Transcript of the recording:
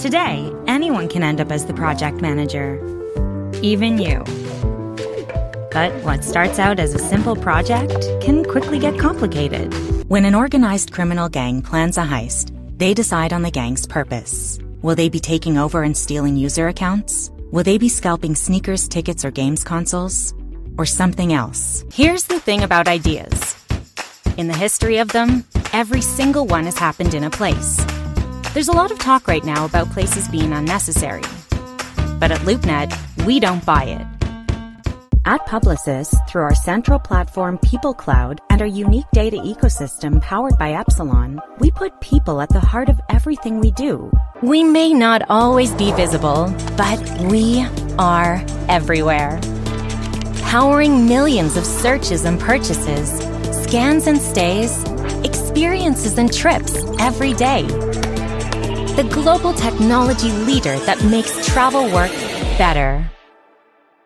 Today, anyone can end up as the project manager. Even you. But what starts out as a simple project can quickly get complicated. When an organized criminal gang plans a heist, they decide on the gang's purpose. Will they be taking over and stealing user accounts? Will they be scalping sneakers, tickets, or games consoles? Or something else? Here's the thing about ideas. In the history of them, every single one has happened in a place. There's a lot of talk right now about places being unnecessary. But at LoopNet, we don't buy it. At Publicis, through our central platform People Cloud and our unique data ecosystem powered by Epsilon, we put people at the heart of everything we do. We may not always be visible, but we are everywhere. Powering millions of searches and purchases, scans and stays, experiences and trips every day. The global technology leader that makes travel work better.